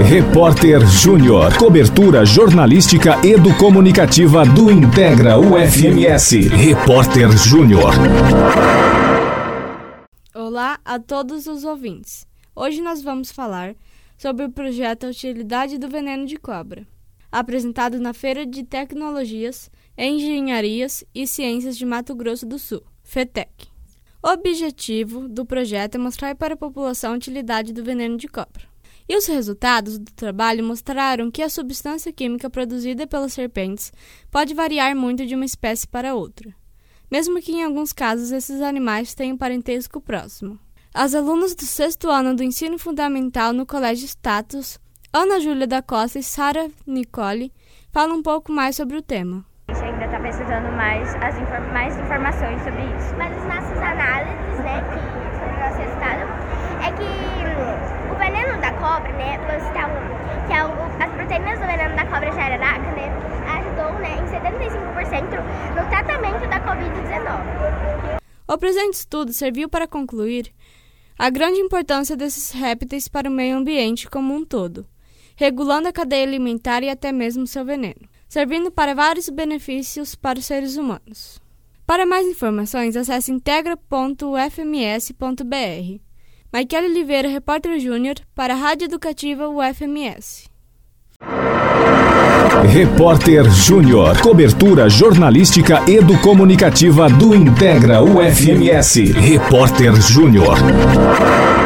Repórter Júnior. Cobertura jornalística educomunicativa do Integra UFMS. Repórter Júnior. Olá a todos os ouvintes. Hoje nós vamos falar sobre o projeto Utilidade do Veneno de Cobra, apresentado na Feira de Tecnologias, Engenharias e Ciências de Mato Grosso do Sul, FETEC. O objetivo do projeto é mostrar para a população a utilidade do veneno de cobra. E os resultados do trabalho mostraram que a substância química produzida pelas serpentes pode variar muito de uma espécie para outra, mesmo que em alguns casos esses animais tenham parentesco próximo. As alunas do 6º ano do ensino fundamental no Colégio Status, Ana Júlia da Costa e Sara Nicole, falam um pouco mais sobre o tema. A gente ainda está precisando mais informações sobre isso. Mas as nossas análises, sobre o nosso resultado, é que o veneno da cobra, as proteínas do veneno da cobra jararaca, ajudou em 75% no tratamento da Covid-19. O presente estudo serviu para concluir a grande importância desses répteis para o meio ambiente como um todo, regulando a cadeia alimentar e até mesmo seu veneno, servindo para vários benefícios para os seres humanos. Para mais informações, acesse integra.ufms.br. Michael Oliveira, repórter Júnior, para a Rádio Educativa UFMS. Repórter Júnior. Cobertura jornalística educomunicativa do Integra UFMS. Repórter Júnior.